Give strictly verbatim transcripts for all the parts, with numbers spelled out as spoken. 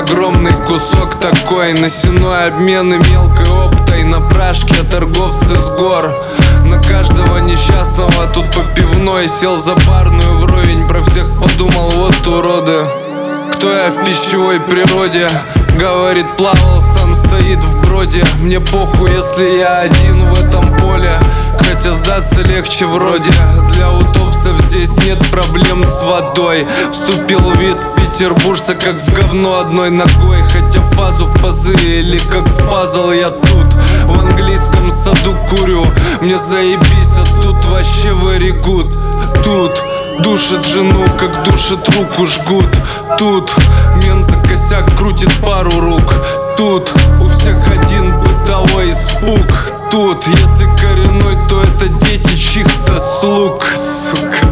огромный кусок такой. На сеной обмены мелкой оптой, на прашке торговцы с гор. На каждого несчастного тут по пивной. Сел за барную вровень, про всех подумал, вот уроды. Кто я в пищевой природе? Говорит, плавал, сам стоит в броде. Мне похуй, если я один в этом поле, хотя сдаться легче вроде. Для утопцев здесь нет проблем с водой. Вступил в вид петербуржца, как в говно одной ногой. Хотя фазу в пазы или как в пазл я тут. В английском саду курю, мне заебись, а тут вообще very good. Тут душит жену, как душит руку жгут. Тут мент за косяк крутит пару рук. Тут у всех один бытовой испуг. Тут, если коренной, то это дети чьих-то слуг, сука.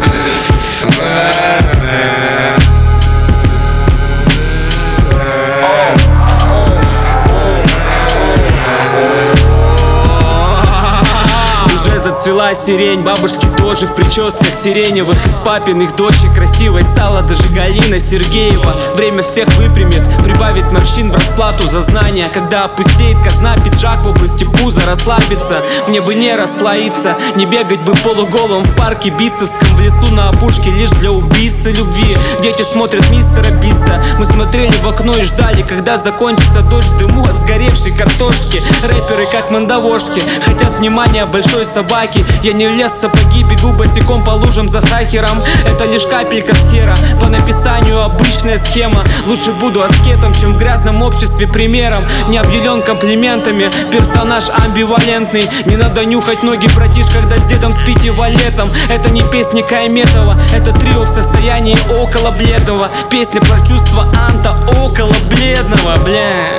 Зацвела сирень, бабушки тоже в прическах сиреневых. Из папиных дочек красивой стала даже Галина Сергеева. Время всех выпрямит, прибавит морщин в расплату за знания. Когда опустеет казна, пиджак в области пуза расслабится. Мне бы не расслоиться, не бегать бы полуголым в парке битцевском, в лесу на опушке лишь для убийства любви. Дети смотрят мистера Биста. Мы смотрели в окно и ждали, когда закончится дождь в дыму от сгоревшей картошки. Рэперы как мандавошки хотят внимания большой собаки. Я не влез в сапоги, бегу босиком по лужам за сахаром. Это лишь капелька сфера, по написанию обычная схема. Лучше буду аскетом, чем в грязном обществе примером. Не обделен комплиментами, персонаж амбивалентный. Не надо нюхать ноги, братиш, когда с дедом спите валетом. Это не песня Кайметова, это трио в состоянии около бледного. Песня про чувство Анта около бледного, бля.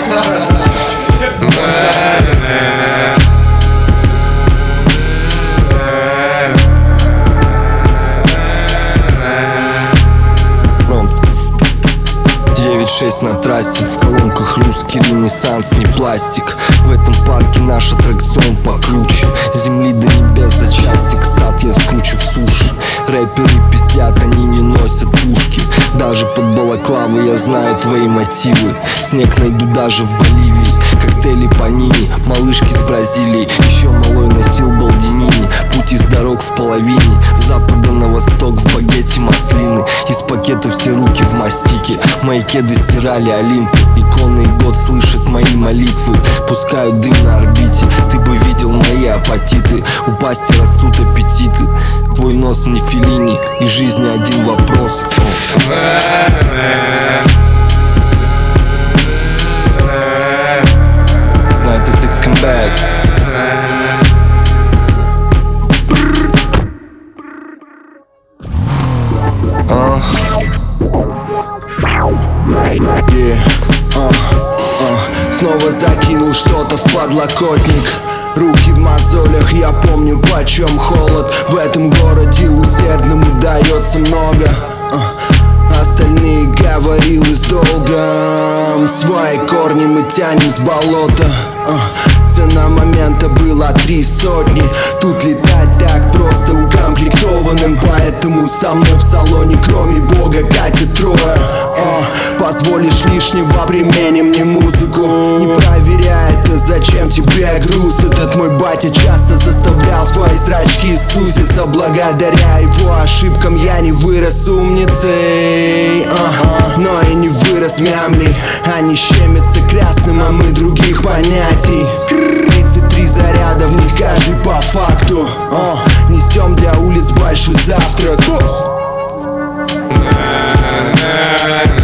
девять шесть на трассе, в колонках русский ренессанс, не пластик. В этом парке наш аттракцион покруче. Земли до небес за часик, сад я скручу в суши. Рэперы пиздят, они не носят пушки. Даже под балаклавы я знаю твои мотивы. Снег найду даже в Боливии. Коктейли панини, малышки с Бразилии. Еще малой носил балдинини. Путь из дорог в половине, с запада на восток в багете маслины. Из пакета все руки в мастике. Мои кеды стирали Олимпы. Иконы и год слышат мои молитвы. Пускают дым на орбите. Ты бы видел мои апатиты. У пасти растут аппетиты. Твой нос не Феллини, и жизни один вопрос. ninety-six come back. Uh. Yeah. Uh. Uh. Снова закинул что-то в подлокотник. Руки в мозолях, я помню, почем холод. В этом городе усердному дается много. uh. Остальные говорилось долго. Свои корни мы тянем с болота. uh. Цена момента была три сотни. Тут летать так просто укомплектованным. Поэтому со мной в салоне кроме бога катит трое. uh. Позволишь лишнего, применим мне музыку. Не проверяй это, зачем тебе груз. Этот мой батя часто заставлял свои зрачки сузиться. Благодаря его ошибкам я не вырос умницей. uh. Но и не вырос мямли. Они щемятся красным, а мы других понятий. Тридцать три заряда, в них каждый по факту. uh. Несем для улиц большой завтрак.